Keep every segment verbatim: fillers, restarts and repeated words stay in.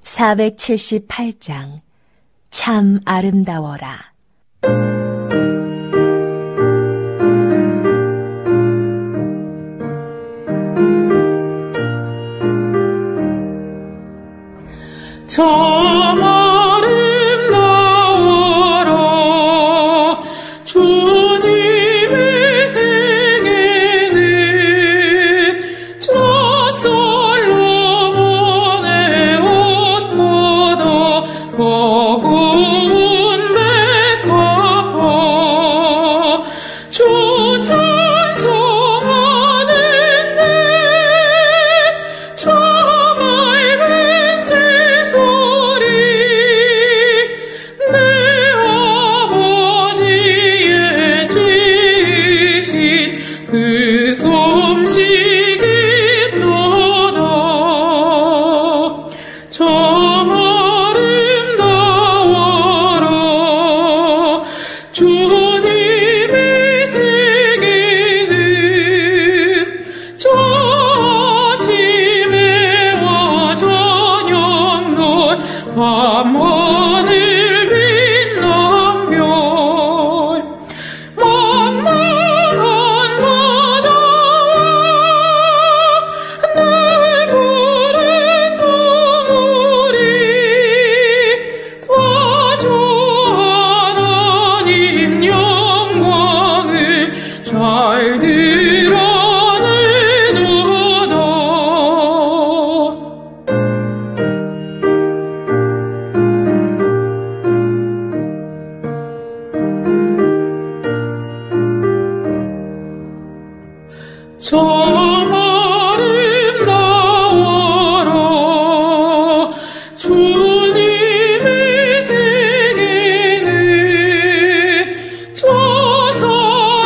사백칠십팔 장 참 아름다워라. 참 아름다워라. 주님의 생애는 저 솔로몬의 옷보다 더 고운 백합화. 주 찬송하는데 저 맑은 새소리. 내 아버지의 지으신 그 솜씨기 또다. 참 아름다워라. 주님의 세계는 저 아침에와 저녁날 밤하늘 빛난 별. 만만한 바다와 날 부른 동물이 다 주 하나님 영광을 잘 드러내도다. 참 아름다워라. 주님의 세계는 저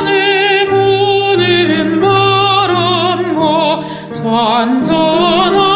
산에 부는 바람과 잔잔한